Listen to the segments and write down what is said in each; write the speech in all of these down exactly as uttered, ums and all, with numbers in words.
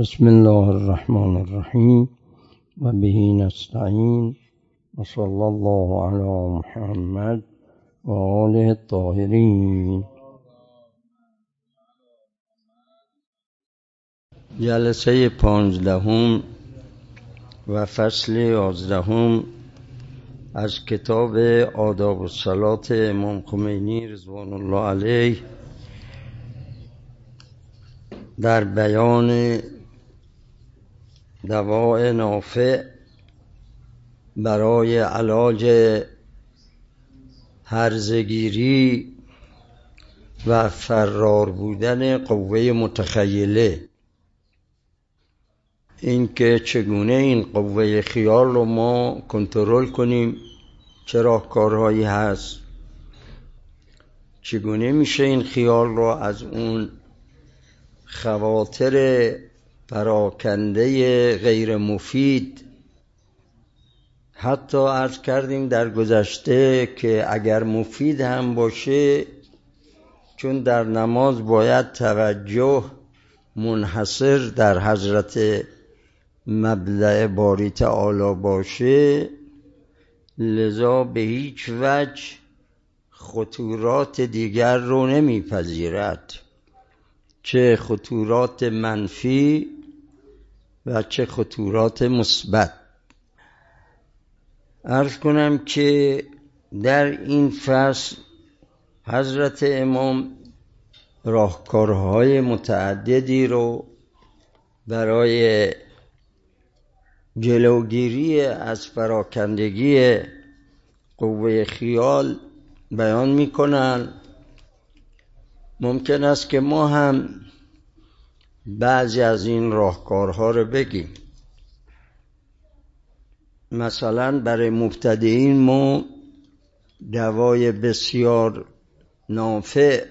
بسم الله الرحمن الرحیم و به نستعین و صلی الله علی محمد و آله الطاهرین. جلسه پانزدهم و فصل یازدهم از کتاب آداب الصلاة امام خمینی رضوان الله علیه در بیان دواء نافع برای علاج هرزگیری و فرار بودن قوه متخیله. این که چگونه این قوه خیال رو ما کنترل کنیم، چه راهکارهایی هست، چگونه میشه این خیال رو از اون خواطر پراکنده غیر مفید، حتی عرض کردیم در گذشته که اگر مفید هم باشه، چون در نماز باید توجه منحصر در حضرت مبدأ باری تعالی باشه، لذا به هیچ وجه خطورات دیگر رو نمیپذیرد، چه خطورات منفی و چه خطورات مثبت. عرض کنم که در این فصل حضرت امام راهکارهای متعددی رو برای جلوگیری از پراکندگی قوه خیال بیان میکنن. ممکن است که ما هم بعضی از این راهکارها رو بگیم. مثلا برای مبتدئین ما دوای بسیار نافع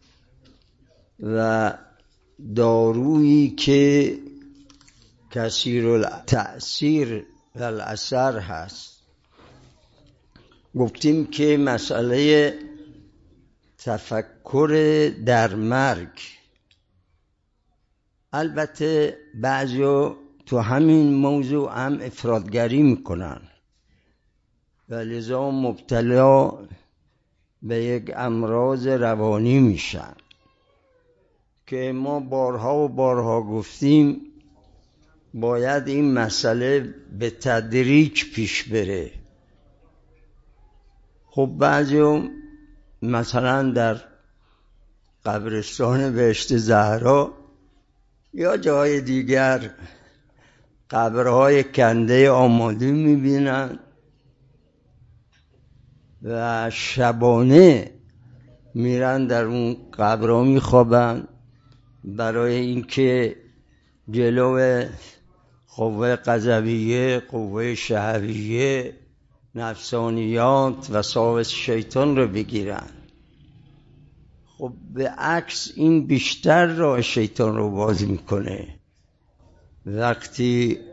و دارویی که کثیر التأثیر و الاثر هست، گفتیم که مسئله تفکر در مرگ. البته بعضیا تو همین موضوع هم افراطگری میکنن و لذا مبتلا به یک امراض روانی میشن که ما بارها و بارها گفتیم باید این مسئله به تدریج پیش بره. خب بعضی مثلا در قبرستان بهشت زهرا یا جای دیگر قبرهای کنده آماده میبینن و شبانه میرن در اون قبرها میخوابن برای اینکه جلو قوه غضبیه، قوه شهویه، نفسانیات و وساوس شیطان رو بگیرن. خب به عکس این بیشتر راه شیطان رو باز میکنه. وقتی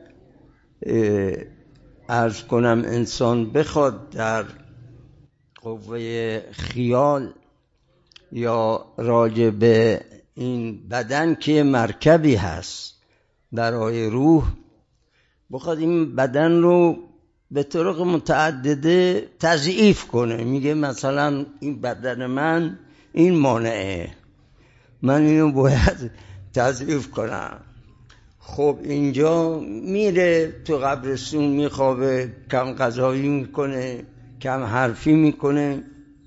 عرض کنم انسان بخواد در قوه خیال یا راجع به این بدن که مرکبی هست برای روح، بخواد این بدن رو به طرق متعدده تضعیف کنه، میگه مثلا این بدن من این مانعه، من اینو باید تضعیف کنم. خب اینجا میره تو قبرستون میخوابه، کم غذایی میکنه، کم حرفی میکنه.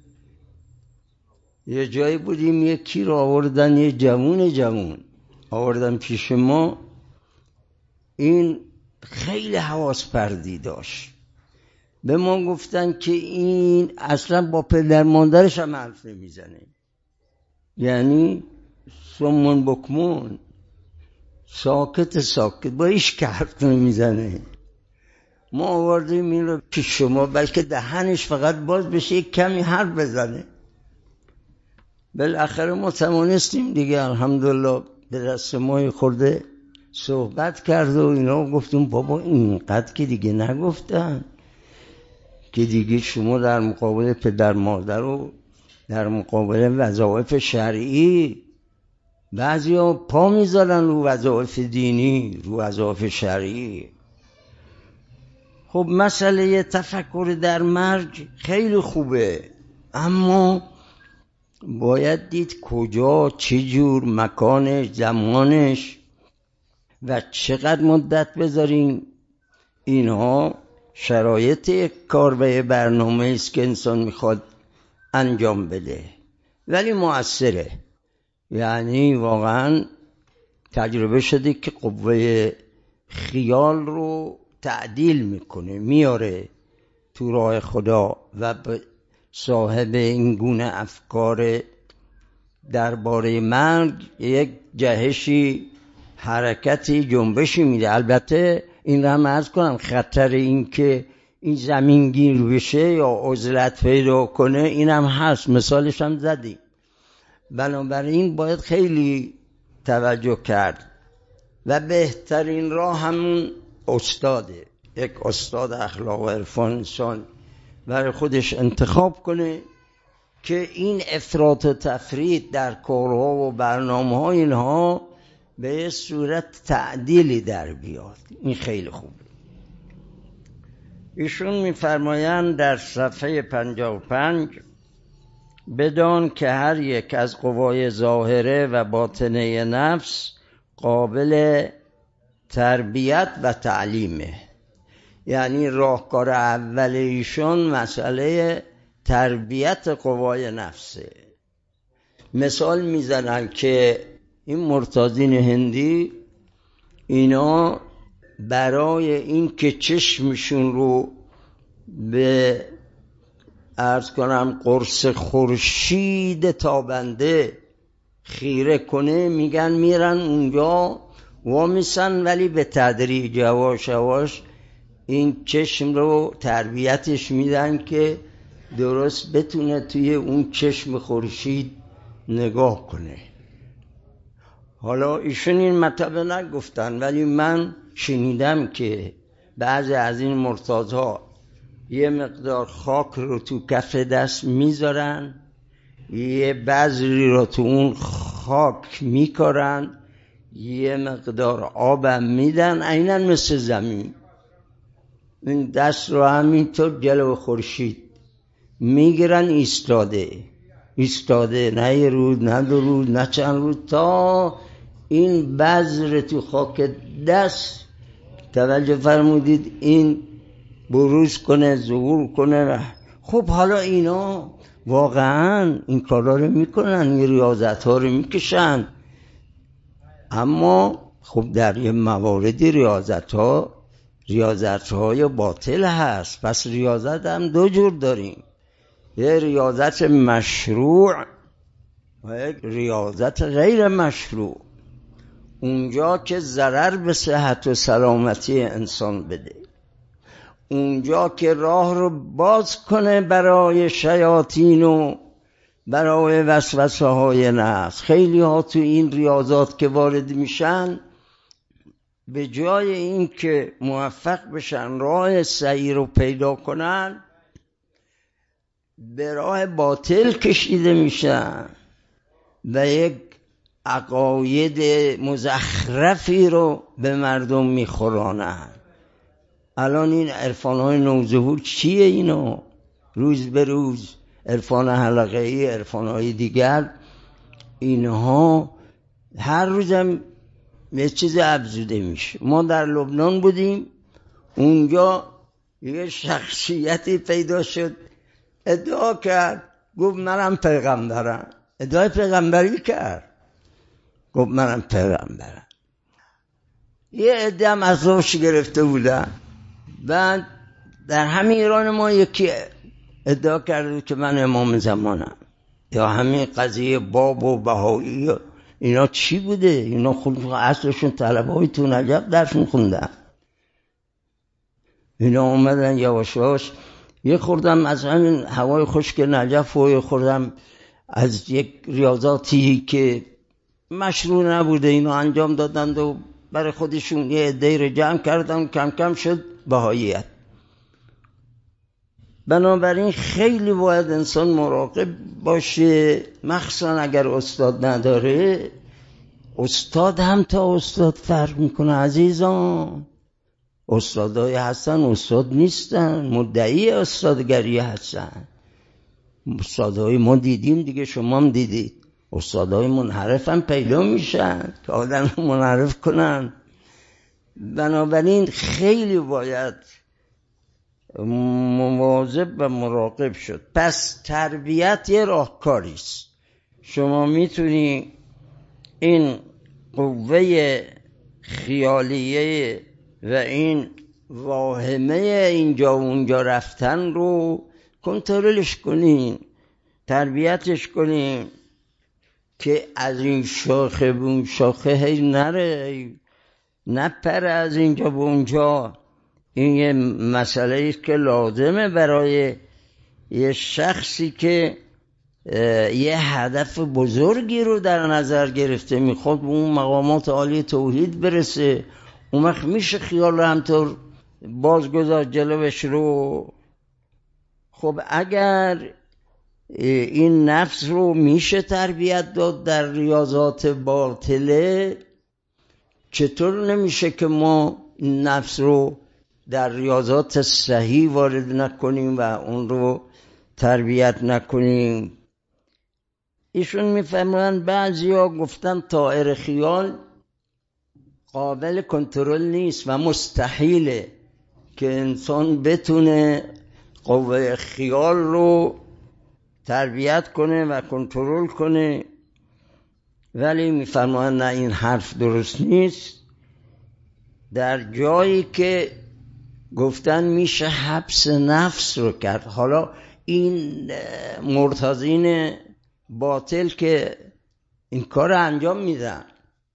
یه جایی بودیم یکی رو آوردن، یه جوون جوون آوردن پیش ما. این خیلی حواس پردی داشت. به ما گفتن که این اصلا با پدر مادرش هم حرف نمیزنه، یعنی سمون بکمون، ساکت ساکت، با هیچ که حرف نمیزنه. ما آوردیم این رو پیش شما بلکه دهنش فقط باز بشه یک کمی حرف بزنه. بالاخره ما توانستیم دیگه الحمدلله به دست ما خورده صحبت کرد و اینا. گفتیم بابا اینقدر که دیگه نگفتن که دیگه شما در مقابل پدر مادر و در مقابل وظایف شرعی بعضی ها پا میذارن رو وظایف دینی، رو وظایف شرعی. خب مسئله تفکر در مرگ خیلی خوبه، اما باید دید کجا، چه جور، مکانش، زمانش و چقدر مدت بذاریم. اینها شرایط یک کار و برنامه است که انسان میخواد انجام بده، ولی مؤثره. یعنی واقعا تجربه شده که قوه خیال رو تعدیل میکنه، میاره تو راه خدا و به صاحب این گونه افکار درباره مرگ یک جهشی، حرکتی، جنبشی میده. البته این رو هم عرض کنم، خطر این که این زمینگیر بشه یا عزلت پیدا کنه این هم هست، مثالش هم زدیم. بنابراین باید خیلی توجه کرد و بهترین راه همون استاده. یک استاد اخلاق و عرفان انسان برای خودش انتخاب کنه که این افراط و تفرید در کارها و برنامه ها اینها به صورت تعدیلی در بیاد. این خیلی خوبه. ایشون میفرمایند در صفحه پنجاه و پنج بدان که هر یک از قوای ظاهره و باطنه نفس قابل تربیت و تعلیمه. یعنی راهکار اول ایشون مسئله تربیت قوای نفسه. مثال میزنن که این مرتاضین هندی اینا برای این که چشمشون رو به عرض کنم قرص خورشید تابنده خیره کنه، میگن میرن اونجا وامیسن، ولی به تدریج یواش یواش این چشم رو تربیتش میدن که درست بتونه توی اون چشم خورشید نگاه کنه. حالا ایشون این مطلب نگفتن، ولی من شنیدم که بعضی از این مرتاضها یه مقدار خاک رو تو کف دست میذارن، یه بذری رو تو اون خاک میکارن، یه مقدار آبم میدن، عیناً مثل زمین. این دست رو همینطور جلو خورشید میگیرن، ایستاده ایستاده، نه یه روز نه دو روز نه چند روز، تا این بذر تو خاک دست توجه فرمودید این بروز کنه، ظهور کنه. خب حالا اینا واقعا این کارا رو میکنن، این ریاضت ها رو میکشن، اما خب در یه مواردی ریاضت ها ریاضت های باطل هست. پس ریاضت هم دو جور داریم، یه ریاضت مشروع و یک ریاضت غیر مشروع. اونجا که ضرر به صحت و سلامتی انسان بده، اونجا که راه رو باز کنه برای شیاطین و برای وسوسه های نفس. خیلی ها تو این ریاضات که وارد میشن، به جای این که موفق بشن راه صحیح رو پیدا کنن، به راه باطل کشیده میشن و یک عقاید مزخرفی رو به مردم میخورانن. الان این عرفان‌های نوظهور چیه اینو؟ روز به روز عرفان حلقه‌ای، عرفان‌های دیگر، اینها هر روزم یه چیز افزوده میشه. ما در لبنان بودیم، اونجا یه شخصیتی پیدا شد ادعا کرد، گفت منم پیغمبرم. ادعای پیغمبری کرد، گفت منم پیغمبرم. یه عده هم از روش گرفته بودن. بعد در همین ایران ما یکی ادعا کرده که من امام زمانم. یا همین قضیه باب و بهایی اینا چی بوده؟ اینا خود اصلشون طلبه‌های تو نجف درس میخوندن. اینا اومدن یواش یواش یه خوردم از همین هوای خشک نجف و یه خوردم از یک ریاضاتی که مشروع نبوده اینا انجام دادند و برای خودشون یه عده‌ای رو جمع کردن، کم کم شد بهاییت. بنابراین خیلی باید انسان مراقب باشه، مخصوصا اگر استاد نداره، استاد هم تا استاد فرق میکنه عزیزان. استادای هستن استاد نیستن، مدعی استادگری هستن. استادای ما دیدیم دیگه، شما هم دیدید. استادای منحرف هم پیدا میشن که آدم منحرف کنن. بنابراین خیلی باید مواظب و مراقب شد. پس تربیت یه راهکاریست. شما میتونی این قوه خیالیه و این واهمه اینجا و اونجا رفتن رو کنترلش کنین، تربیتش کنین که از این شاخه به اون شاخه هی نره، نپره از اینجا به اونجا. این یه مسئله ایست که لازمه برای یه شخصی که یه هدف بزرگی رو در نظر گرفته، میخواد به اون مقامات عالی توحید برسه. اون وقت میشه خیال رو همطور بازگذار جلوش رو. خب اگر این نفس رو میشه تربیت داد در ریاضات باطله، چطور نمیشه که ما نفس رو در ریاضات صحیح وارد نکنیم و اون رو تربیت نکنیم؟ ایشون میفهمن بعضیا گفتن طائر خیال قابل کنترل نیست و مستحیله که انسان بتونه قوه خیال رو تربیت کنه و کنترل کنه. ولی میفرمایند نه، این حرف درست نیست. در جایی که گفتن میشه حبس نفس رو کرد، حالا این مرتضین باطل که این کار رو انجام میدن،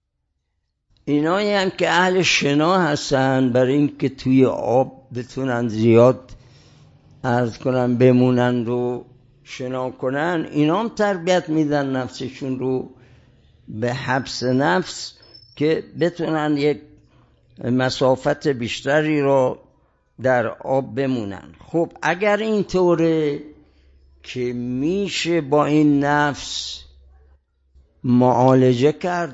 اینایی هم که اهل شنا هستن برای این که توی آب بتونن زیاد عرض کنن بمونن و شنا کنن، اینا هم تربیت میدن نفسشون رو به حبس نفس که بتونن یک مسافت بیشتری رو در آب بمونن. خب اگر اینطوره که میشه با این نفس معالجه کرد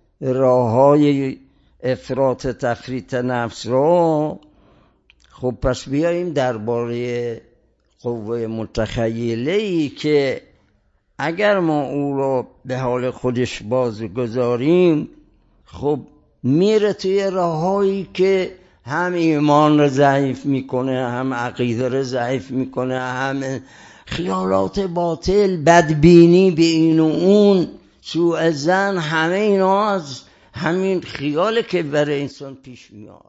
راههای افراط تفریط نفس رو، خب پس بیاییم درباره قوه متخیله‌ای که اگر ما او رو به حال خودش بازگذاریم، خب میره توی راههایی که هم ایمان رو ضعیف میکنه، هم عقیده رو ضعیف میکنه، هم خیالات باطل، بدبینی به این و اون، سوء ظن، همه اینا از همین خیاله که برای انسان پیش میاد.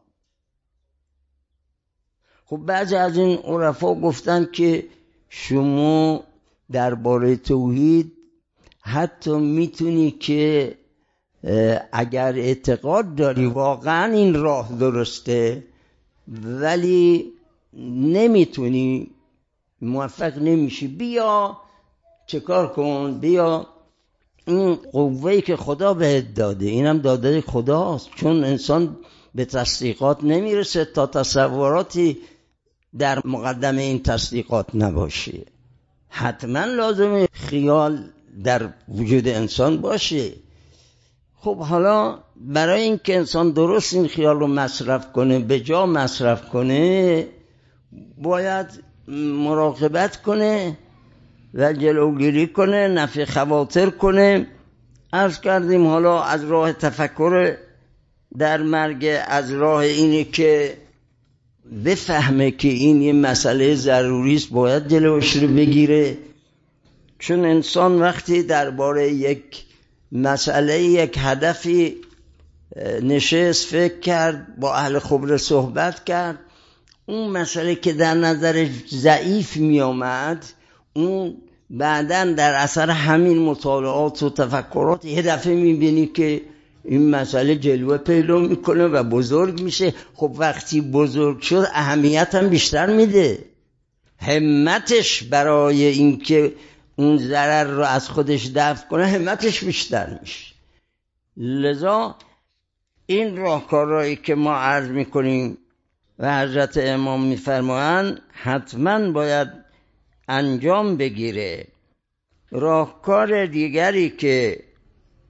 خب بعضی از این عرفا گفتن که شما درباره توحید حتی میتونی که اگر اعتقاد داری واقعا این راه درسته، ولی نمیتونی، موفق نمیشی، بیا چه کار کن، بیا این قوهی که خدا بهت داده، اینم داده خداست، چون انسان به تصدیقات نمیرسه تا تصوراتی در مقدمه این تصدیقات نباشه. حتما لازمه خیال در وجود انسان باشه. خب حالا برای اینکه انسان درست این خیال رو مصرف کنه، به جا مصرف کنه، باید مراقبت کنه و جلوگیری کنه، نفی خواطر کنه. عرض کردیم حالا از راه تفکر در مرگ، از راه اینه که بفهمه که این یه مسئله ضروری است، باید جلوش رو بگیره. چون انسان وقتی درباره یک مسئله، یک هدفی نشست، فکر کرد، با اهل خبره صحبت کرد، اون مسئله که در نظرش ضعیف می آمد، اون بعداً در اثر همین مطالعات و تفکرات یه دفعه می بینی که این مسئله جلوه پیدا میکنه و بزرگ میشه. خب وقتی بزرگ شد اهمیت هم بیشتر میده، همتش برای اینکه اون ضرر رو از خودش دفع کنه همتش بیشتر میشه. لذا این راهکارهایی که ما عرض میکنیم و حضرت امام میفرمایند حتما باید انجام بگیره. راهکار دیگری که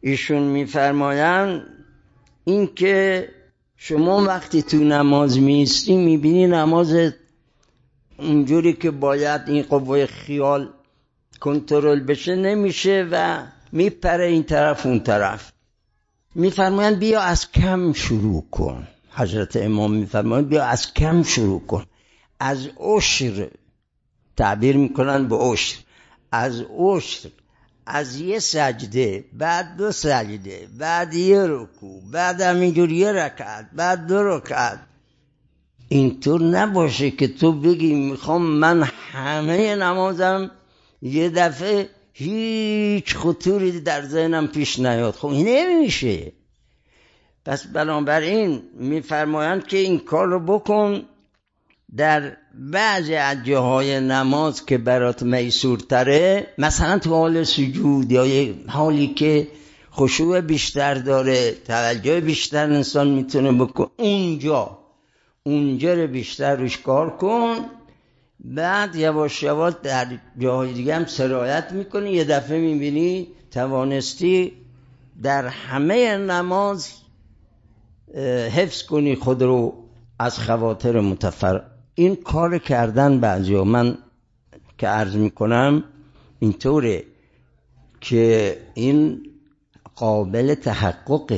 ایشون میفرمایند این که شما وقتی تو نماز میستی میبینی نماز اونجوری که باید این قوه خیال کنترل بشه نمیشه و میپره این طرف اون طرف. میفرمایند بیا از کم شروع کن. حضرت امام میفرمایند بیا از کم شروع کن، از عشر تعبیر میکنن به عشر، از عشر، از یه سجده، بعد دو سجده، بعد یه رکوع، بعد همینجور یه رکعت، بعد دو رکعت. اینطور نباشه که تو بگی میخوام من همه نمازم یه دفعه هیچ خطوری در ذهنم پیش نیاد. خب این نمیشه. پس بنابراین میفرمایند که این کار رو بکن در بعضی از جاهای نماز که برات میسورتره، مثلا تو حال سجود یا حالی که خشوع بیشتر داره، توجه بیشتر انسان میتونه بکن، اونجا اونجا رو بیشتر روش کار کن. بعد یواش یواش در جاهای دیگه هم سرایت میکنی، یه دفعه میبینی توانستی در همه نماز حفظ کنی خود رو از خواطر متفر. این کار کردن بعضیا من که عرض میکنم اینطوره که این قابل تحققه.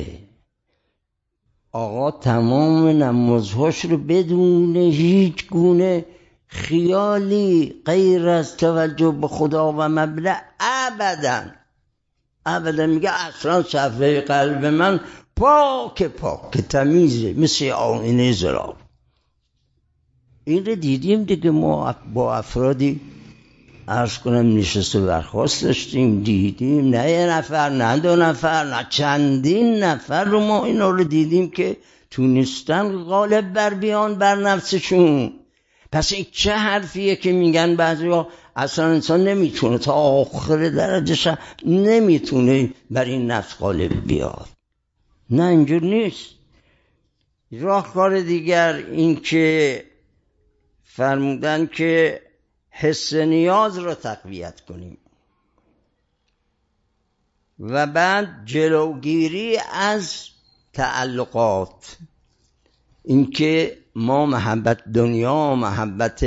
آقا تمام نمازهاش رو بدون هیچ گونه خیالی غیر از توجه به خدا و مبدأ ابدا ابدا میگه اصلا صفحه قلب من پاک پاک تمیزه مثل آینه زراب. این رو دیدیم دیگه، ما با افرادی عرض کنم نشسته برخواست داشتیم، دیدیم نه یه نفر نه دو نفر نه چندین نفر رو ما اینا رو دیدیم که تونستن غالب بر بیان بر نفسشون. پس این چه حرفیه که میگن بعضیا اصلا انسان نمیتونه تا آخر درجهش نمیتونه بر این نفس غالب بیاد. نه اینجور نیست. راهکار دیگر این که فرمودن که حس نیاز رو تقویت کنیم و بعد جلوگیری از تعلقات، این که ما محبت دنیا، محبت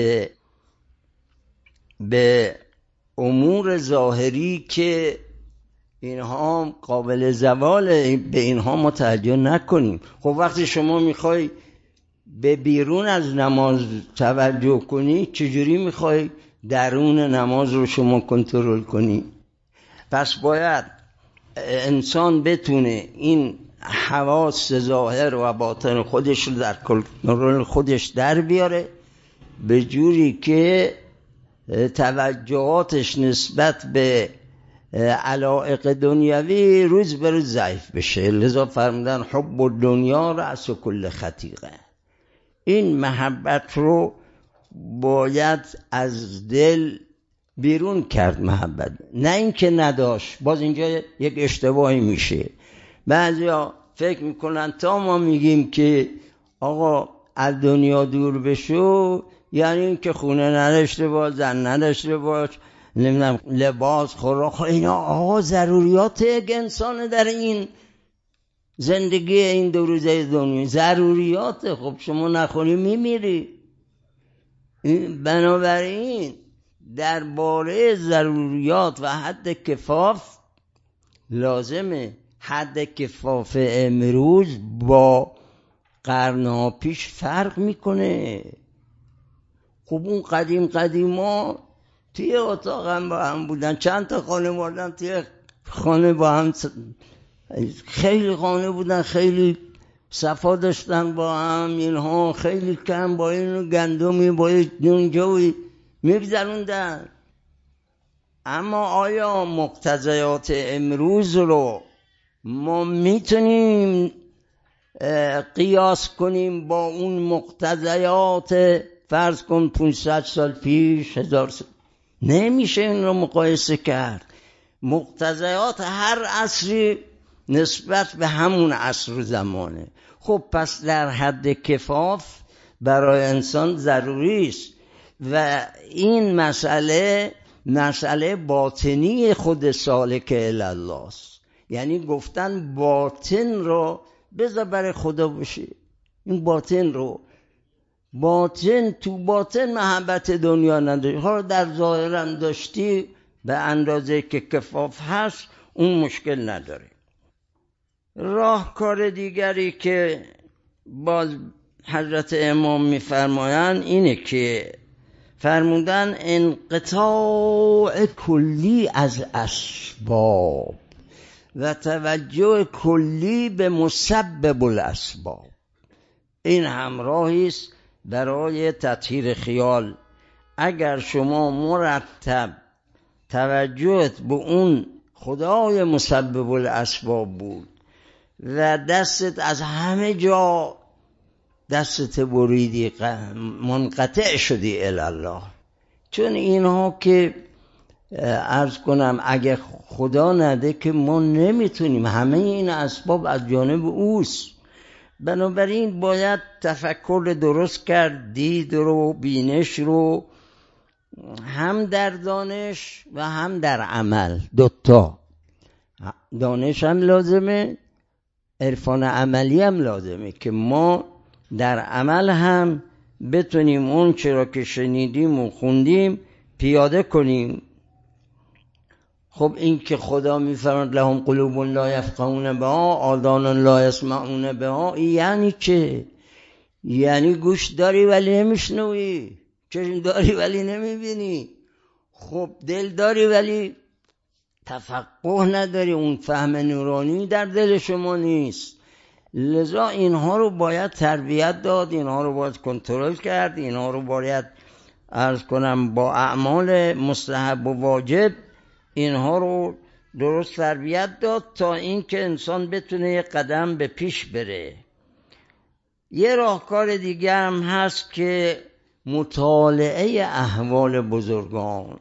به امور ظاهری که اینها قابل زوال، به اینها متوجه نکنیم. خب وقتی شما میخوای به بیرون از نماز توجه کنی، چجوری میخوای درون نماز رو شما کنترل کنی؟ پس باید انسان بتونه این حواس ظاهر و باطن خودش رو در کنترل خودش در بیاره، به جوری که توجهاتش نسبت به علایق دنیوی روز به روز ضعیف بشه. لذا فرمودن حب الدنیا رأس کل خطیئه. این محبت رو باید از دل بیرون کرد محبت، نه اینکه نداشت. باز اینجا یک اشتباهی میشه. بعضیا فکر میکنن تا ما میگیم که آقا از دنیا دور بشو یعنی این که خونه نداشته باش، زن نداشته باش، نمیدونم لباس، خوراک، اینا آقا ضروریات یک انسان در این زندگی این دو روزه دنیا ضروریات. خب شما نخونی میمیری. بنابراین درباره ضروریات و حد کفاف لازمه حد کفاف امروز با قرنها پیش فرق میکنه. خب اون قدیم قدیما توی اتاق هم با هم بودن، چند تا خانه بودن توی خانه با هم، خیلی خانه بودن، خیلی صفا داشتن با هم، اینها خیلی کم با اینو گندمی با اینجا میگذروندن. اما آیا مقتضیات امروز رو ما میتونیم قیاس کنیم با اون مقتضیات فرض کن پانصد سال پیش، هزار سال؟ نمیشه این رو مقایسه کرد. مقتضیات هر عصری نسبت به همون عصر و زمانه. خب پس در حد کفاف برای انسان ضروری است و این مسئله مسئله باطنی خود سالک الی الله است. یعنی گفتن باطن رو بذار برای خدا باشه. این باطن رو باطن تو باطن محبت دنیا نداری، ها در ظاهرم داشتی به اندازه که کفاف هست، اون مشکل نداره. راهکار دیگری که باز حضرت امام میفرمایند اینه که فرمودن انقطاع کلی از اسباب و توجه کلی به مسبب الاسباب. این همراهی است برای تطهیر خیال. اگر شما مرتب توجهت به اون خدای مسبب الاسباب بود و دستت از همه جا دستت بریدی، منقطع شدی الله. چون اینها که عرض کنم اگه خدا نده که ما نمیتونیم، همه این اسباب از جانب اوست. بنابراین باید تفکر درست کرد، دید رو، بینش رو، هم در دانش و هم در عمل، دوتا. دانش هم لازمه، عرفان عملی هم لازمه که ما در عمل هم بتونیم اون چرا که شنیدیم و خوندیم پیاده کنیم. خب این که خدا میفرماید لهم قلوب لا یفقهون بها آذان لا یسمعون بها، یعنی چه؟ یعنی گوش داری ولی نمیشنوی، چشم داری ولی نمیبینی، خب دل داری ولی تفقه نداری، اون فهم نورانی در دل شما نیست. لذا اینها رو باید تربیت داد، اینها رو باید کنترل کرد، اینها رو باید عرض کنم با اعمال مستحب و واجب اینها رو درست تربیت داد تا اینکه انسان بتونه یک قدم به پیش بره. یه راهکار دیگه هم هست که مطالعه احوال بزرگان،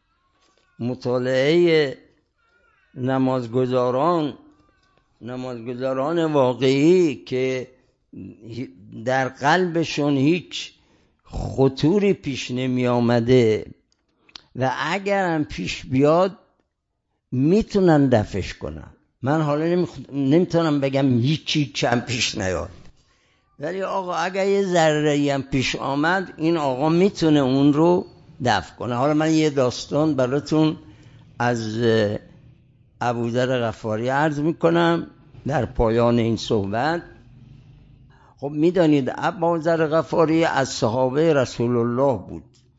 مطالعه نمازگزاران نمازگزاران واقعی که در قلبشون هیچ خطوری پیش نمی آمده و اگرم پیش بیاد میتونن دفعش کنن. من حالا نمی... نمیتونم بگم هیچی چم پیش نیاد، ولی آقا اگر یه ذره‌ای هم پیش آمد این آقا میتونه اون رو دفع کنه. حالا من یه داستان براتون از ابوذر غفاری عرض میکنم در پایان این صحبت. خب میدانید ابوذر غفاری از صحابه رسول الله بود.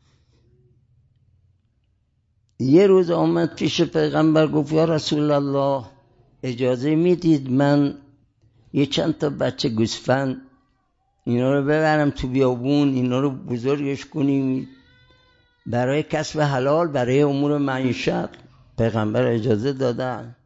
یه روز آمد پیش پیغمبر گفت یا رسول الله اجازه میدید من یه چند تا بچه گوسفند اینا رو ببرم تو بیابون، اینا رو بزرگش کنیم برای کسب حلال، برای امور معیشت؟ پیغمبر اجازه دادن،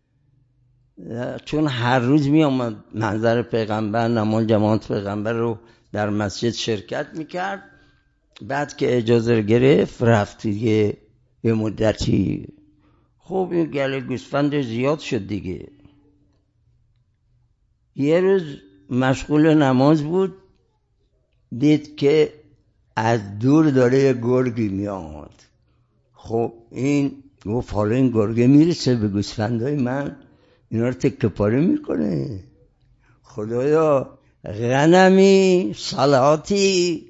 چون هر روز می آمد منظر پیغمبر، نماز جماعت پیغمبر رو در مسجد شرکت میکرد. بعد که اجازه رو گرفت رفت دیگه یه مدتی. خب این گله گوسفند زیاد شد دیگه. یه روز مشغول نماز بود، دید که از دور داره یه گرگی میاد. خب این گفت حالا این گرگه میرسه به گوسفندای من، اینا رو تکه پاره میکنه. خدایا غنمی صلاتی،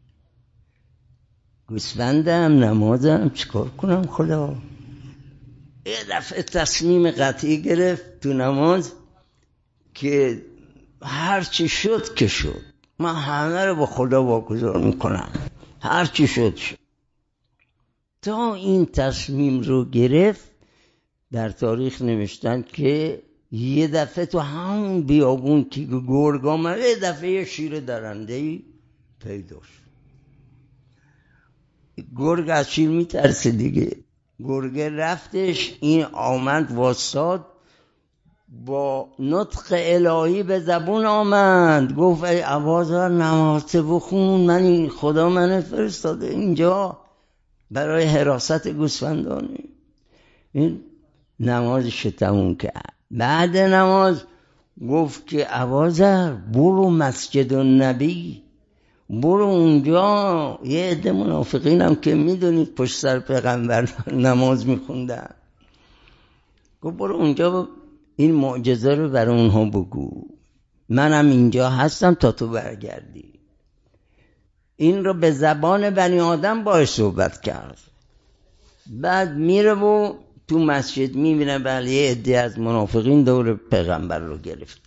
گوسفندم نمازم چیکار کنم خدا؟ یه دفعه تصمیم قطعی گرفت تو نماز که هر چی شد که شد، من همه رو با خدا واگذار میکنم، هر چی شد شد. تا این تصمیم رو گرفت در تاریخ نوشتن که یه دفعه تو همون بیابون که گرگ آمد یه دفعه یه شیر درندهی پیدا شد. گرگ از شیر میترسه دیگه. گرگ رفتش، این آمد واساد با نطق الهی به زبون آمد، گفت ای ابوذر نماز بخون، من این خدا من فرستاده اینجا برای حراست گوسفندانه. این نمازش تموم کرد. بعد نماز گفت که ابوذر برو مسجد النبی، برو اونجا یه عده منافقین هم که میدونید پشت سر پیغمبر نماز میخوندن، گفت برو اونجا این معجزه رو بر اونها بگو، منم اینجا هستم تا تو برگردی. این رو به زبان بنی آدم باش صحبت کرد. بعد میره و تو مسجد میبینه بله یه عده از منافقین دور پیغمبر رو گرفت.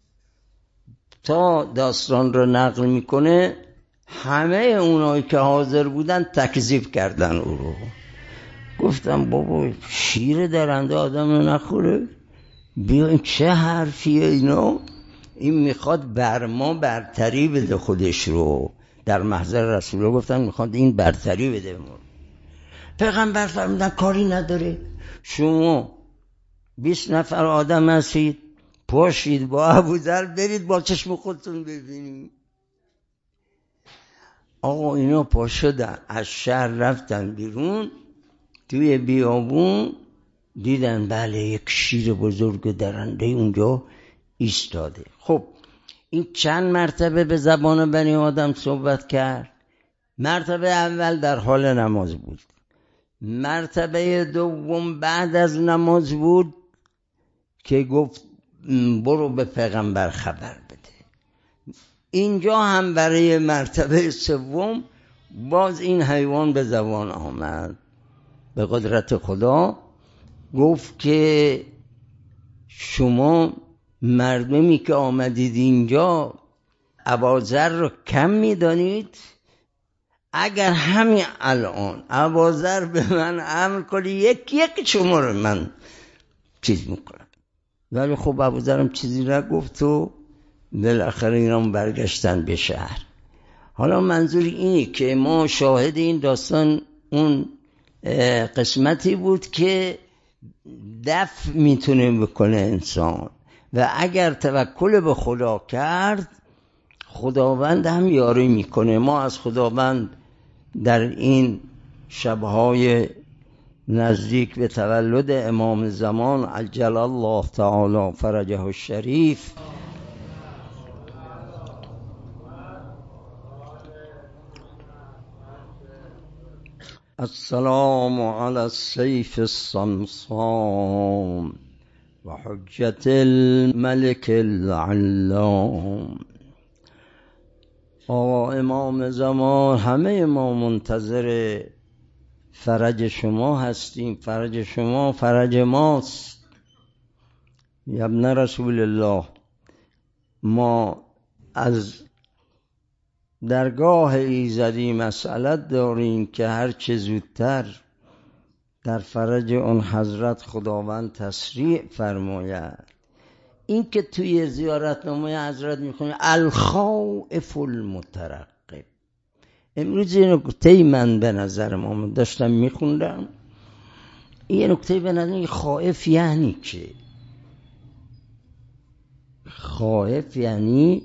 تا داستان رو نقل میکنه همه اونایی که حاضر بودن تکذیب کردن او رو. گفتم بابا شیر درنده آدم رو نخوره؟ بیا این چه حرفیه اینا؟ این میخواد بر ما برتری بده خودش رو. در محضر رسول الله گفتن میخواد این برتری بده ما. پیغمبر فرمودن کاری نداره، شما بیست نفر آدم هستید، پاشید با ابوذر برید با چشم خودتون ببینید. آقا اینا پا شدن از شهر رفتن بیرون، توی بیابون دیدن بله یک شیر بزرگ درنده اونجا ایستاده. خب این چند مرتبه به زبان بنی آدم صحبت کرد. مرتبه اول در حال نماز بود، مرتبه دوم بعد از نماز بود که گفت برو به پیغمبر خبر بده. اینجا هم برای مرتبه سوم باز این حیوان به زبان آمد. به قدرت خدا گفت که شما مردمی که آمدید اینجا ابوذر رو کم میدانید؟ اگر همین الان ابوذر به من امر کنی یک یک شما رو من چیز میکنم. ولی خب ابوذر هم چیزی نگفت و بالاخره اینا برگشتن به شهر. حالا منظور اینه که ما شاهد این داستان اون قسمتی بود که دفع میتونه بکنه انسان و اگر توکل به خدا کرد خداوند هم یاری میکنه. ما از خداوند در این شبهای نزدیک به تولد امام زمان عجل الله تعالی فرجه الشریف السلام علی السیف الصمصام و حجت الملك العلام. آقا امام زمان همه ما منتظر فرج شما هستیم. فرج شما فرج ماست. یا ابن رسول الله، ما از درگاه ایزدی مسئلت داریم که هر چه زودتر در فرج اون حضرت خداوند تسریع فرماید. این که توی زیارتنامه حضرت میخونیم الخائف المترقب. امروز یه نکته من به نظر ما داشتم میخوندم، یه نکته به نظر خائف یعنی چه؟ خائف یعنی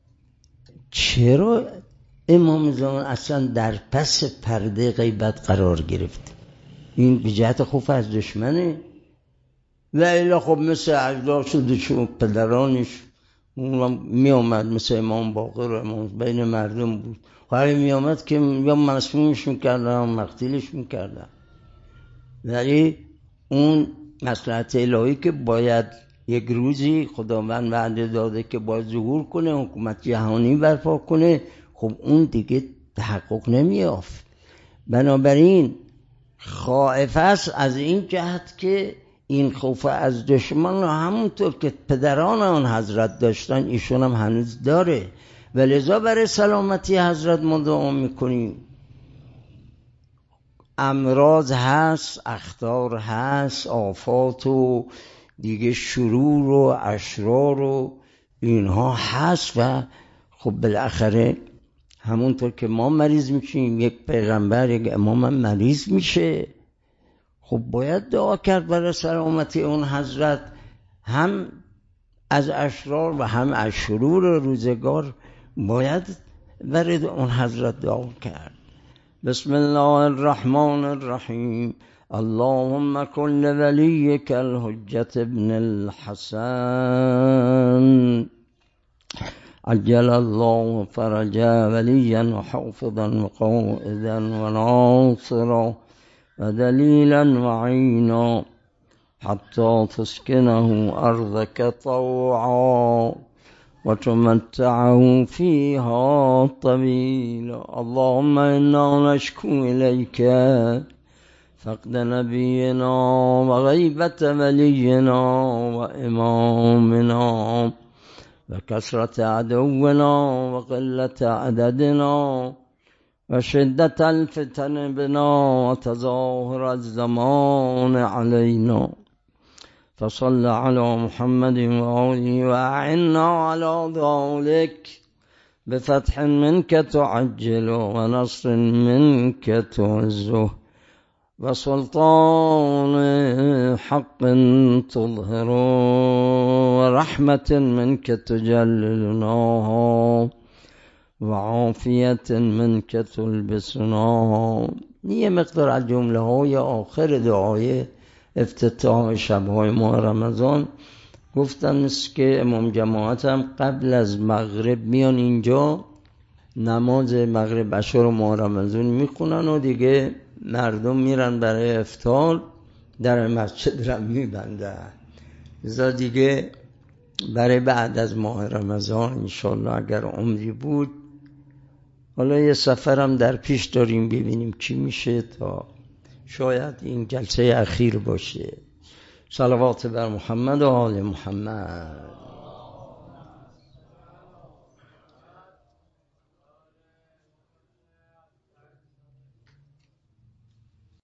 چرا امام زمان اصلا در پس پرده غیبت قرار گرفت؟ این به جهت خوف از دشمنه؟ و الا خب مثل اجداد شده چون پدرانش اون می آمد مثل امام باقر امام بین مردم بود، خواهی می آمد که یا مسمومش میکردن یا مقتلش میکردن. ولی اون مصلحت الهی که باید یک روزی خداوند وعده داده که باید ظهور کنه، حکومت جهانی برپا کنه، خب اون دیگه تحقق نمیافت. بنابراین خائف است از این جهت که این خوف از دشمن همونطور که پدران آن حضرت داشتن ایشون هم هنوز داره و لذا برای سلامتی حضرت ما دعا میکنیم. امراض هست، اخطار هست، آفات و دیگه شرور و اشرار و اینها هست و خب بالاخره همونطور که ما مریض میشیم یک پیغمبر یک امام هم مریض میشه. خب باید دعا کرد برای سلامتی اون حضرت، هم از اشرار و هم از شرور روزگار باید برای اون حضرت دعا کرد. بسم الله الرحمن الرحیم. اللهم کن لولیک الحجة ابن الحسن عجل الله فرجا وليا وحافظا وقائدا وناصرا ودليلا وعينا حتى تسكنه أرضك طوعا وتمتعه فيها طويلا. اللهم إنا نشكو إليك فقد نبينا وغيبة ولينا وإمامنا وكثرة عدونا وقلة عددنا وشدة الفتن بنا وتظاهر الزمان علينا. فصل على محمد وآله وأعنا على ذلك بفتح منك تعجل ونصر منك تعزه وسلطان حق تظهر ورحمة منك تجللناها وعافية منك تلبسناها. یه مقدار از جمله های آخر دعای افتتاح شب‌های ماه رمضان گفتم است که امام جماعت هم قبل از مغرب میان اینجا نماز مغرب عشا ماه رمضان میخونن و دیگه مردم میرن برای افطار در مسجد را میبندن. لذا دیگه برای بعد از ماه رمضان انشالله اگر عمری بود، حالا یه سفرم در پیش داریم ببینیم چی میشه تا شاید این جلسه اخیر باشه. صلوات بر محمد و آل محمد.